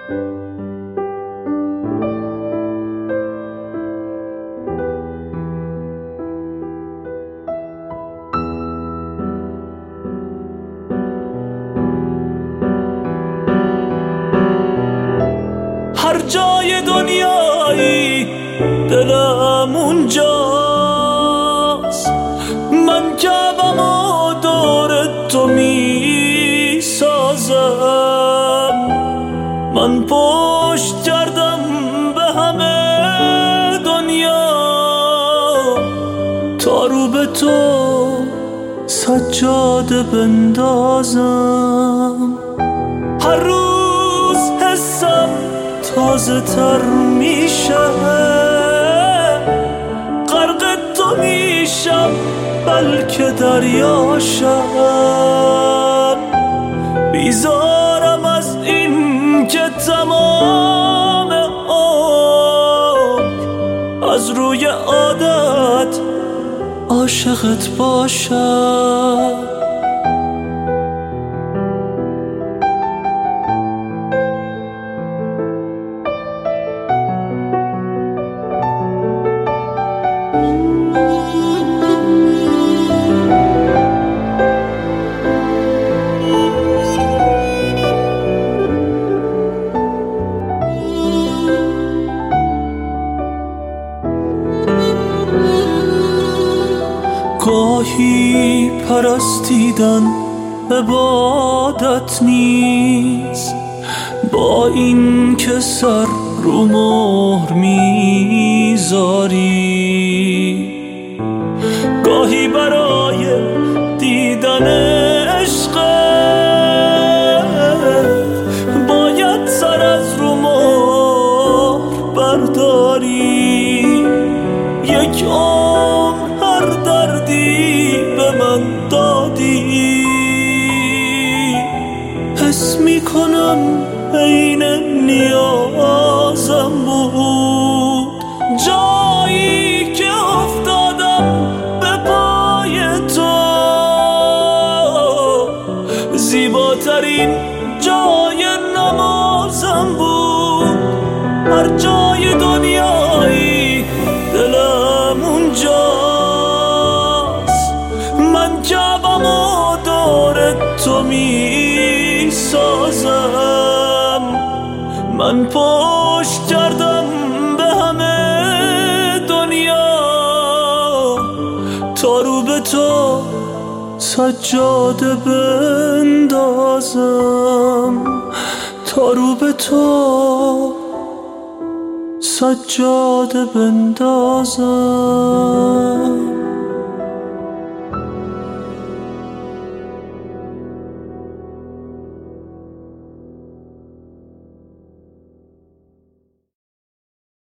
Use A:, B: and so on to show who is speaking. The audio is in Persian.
A: هر جای دنیایی دلم اونجاست، من کعبم و دور تو می سازم. من پشت کردم به همه دنیا تا رو به تو سجاده بندازم. هر روز حسم تازه تر میشه، غرق تو میشم بلکه دریاشم. بیزارم از این که تمام عمر از روی عادت عاشقت باشم. گاهی پرستیدن عبادت نیست، با این که سر رو مهر میذاری. گاهی برای دیدن عشقت باید سر از رو مهر برداری. یک عمر هر دردی به من دادی، حس میکنم عین نیازم بود. جایی که افتادم به پای تو، زیباترین جای نمازم بود. هر جای دنیایی دلم اونجاست، من کعبم و دور تو می سازم. من پشت کردم به همه دنیا تا رو به تو سجاده بندازم. تا رو به تو سجاده بندازم.